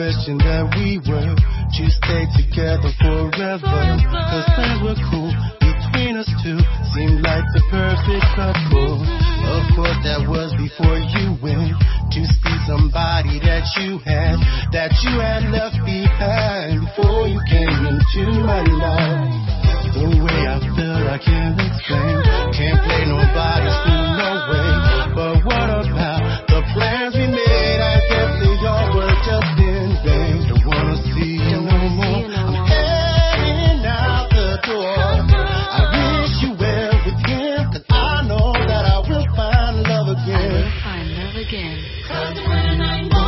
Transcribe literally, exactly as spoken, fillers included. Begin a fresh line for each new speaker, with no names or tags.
wishing that we were to stay together forever. Cause things were cool between us two, seemed like the perfect couple. Of course that was before you went to see somebody that you had, that you had left behind before you came into my life. The way I feel I can't explain, can't play nobody's fool, no way. But what about the plans we made? I guess they all were just in vain. Don't wanna see you no more, I'm heading out the door. I wish you well with him, cause I know that I will find love again.
I will find love again.
Cause when I'm